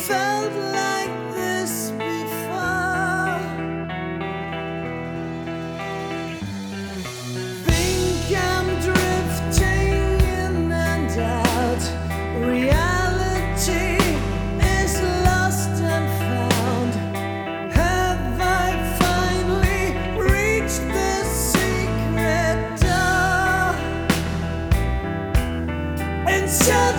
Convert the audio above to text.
felt like this before. Think I'm drifting in and out reality.